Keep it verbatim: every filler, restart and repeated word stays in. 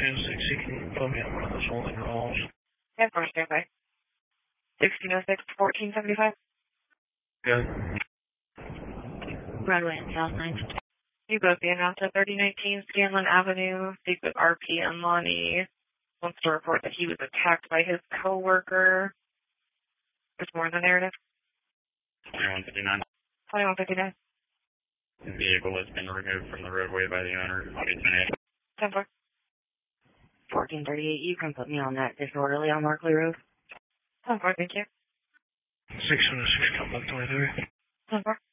ten sixty, can you put me on one of those holding calls? Yeah, of course, stand by. sixteen oh six, fourteen seventy-five. Good. Broadway and South ninth. You both be announced at thirty nineteen Scanlon Avenue. Speak with R P and Lonnie. Wants to report that he was attacked by his coworker. There's more in the narrative. twenty-one fifty-nine. twenty-one fifty-nine. The vehicle has been removed from the roadway by the owner. ten four. fourteen thirty-eight, you can put me on that disorderly on Markley Road. ten four, thank you. six oh six, come back twenty-three. ten four.